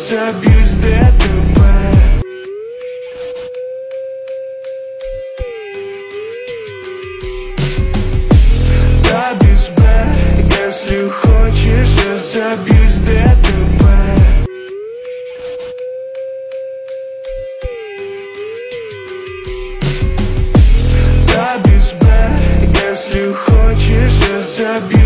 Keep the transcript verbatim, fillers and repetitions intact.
разобьюсь в ДТП. Да без Б, если хочешь, разобьюсь в ДТП. Да без Б, если хочешь, разобьюсь.